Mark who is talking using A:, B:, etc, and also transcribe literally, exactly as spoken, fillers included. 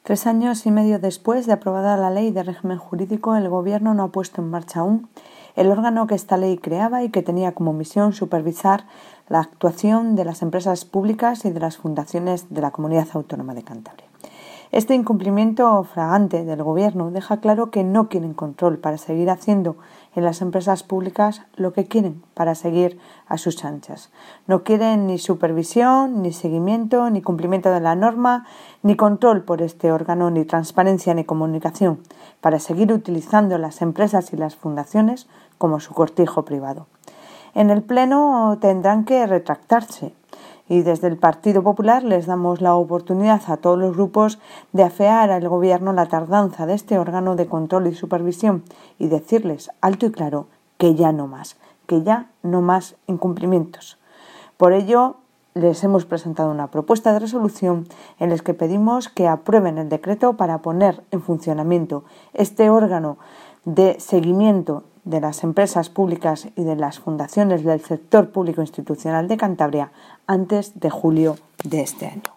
A: Tres años y medio después de aprobada la Ley de Régimen Jurídico, el Gobierno no ha puesto en marcha aún el órgano que esta ley creaba y que tenía como misión supervisar la actuación de las empresas públicas y de las fundaciones de la Comunidad Autónoma de Cantabria. Este incumplimiento fragante del Gobierno deja claro que no quieren control para seguir haciendo en las empresas públicas lo que quieren para seguir a sus anchas. No quieren ni supervisión, ni seguimiento, ni cumplimiento de la norma, ni control por este órgano, ni transparencia ni comunicación, para seguir utilizando las empresas y las fundaciones como su cortijo privado. En el Pleno tendrán que retractarse. Y desde el Partido Popular les damos la oportunidad a todos los grupos de afear al Gobierno la tardanza de este órgano de control y supervisión y decirles alto y claro que ya no más, que ya no más incumplimientos. Por ello, les hemos presentado una propuesta de resolución en la que pedimos que aprueben el decreto para poner en funcionamiento este órgano de seguimiento de las empresas públicas y de las fundaciones del sector público institucional de Cantabria antes de julio de este año.